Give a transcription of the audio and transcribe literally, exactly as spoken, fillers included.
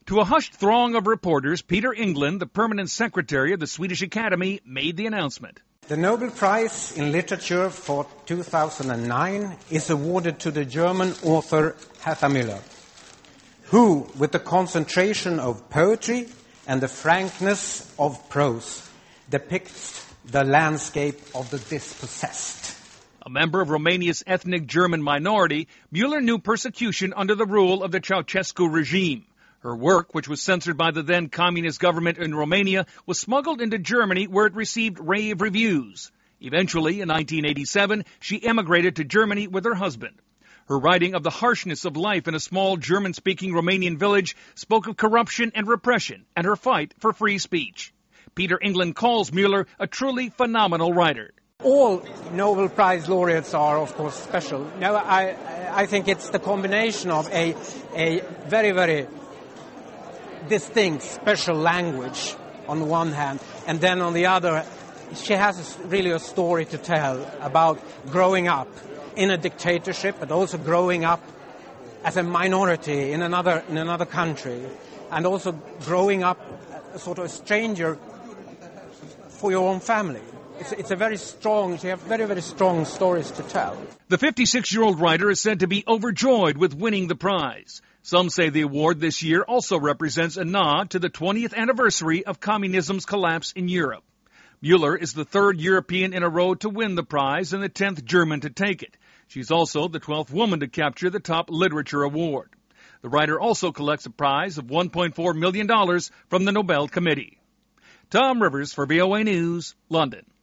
To a hushed throng of reporters, Peter England, the permanent secretary of the Swedish Academy, made the announcement. The Nobel Prize in Literature for two thousand nine is awarded to the German author Hertha Müller, who, with the concentration of poetry and the frankness of prose, depicts the landscape of the dispossessed. A member of Romania's ethnic German minority, Müller knew persecution under the rule of the Ceausescu regime. Her work, which was censored by the then communist government in Romania, was smuggled into Germany, where it received rave reviews. Eventually, in nineteen eighty-seven, she emigrated to Germany with her husband. Her writing of the harshness of life in a small German-speaking Romanian village spoke of corruption and repression and her fight for free speech. Peter England calls Müller a truly phenomenal writer. All Nobel Prize laureates are, of course, special. No, I, I think it's the combination of a, a very, very distinct, special language on the one hand, and then on the other, she has really a story to tell about growing up in a dictatorship, but also growing up as a minority in another in another country, and also growing up a sort of a stranger for your own family. It's, it's a very strong, she has very, very strong stories to tell. The fifty-six-year-old writer is said to be overjoyed with winning the prize. Some say the award this year also represents a nod to the twentieth anniversary of communism's collapse in Europe. Müller is the third European in a row to win the prize and the tenth German to take it. She's also the twelfth woman to capture the top literature award. The writer also collects a prize of one point four million dollars from the Nobel Committee. Tom Rivers for V O A News, London.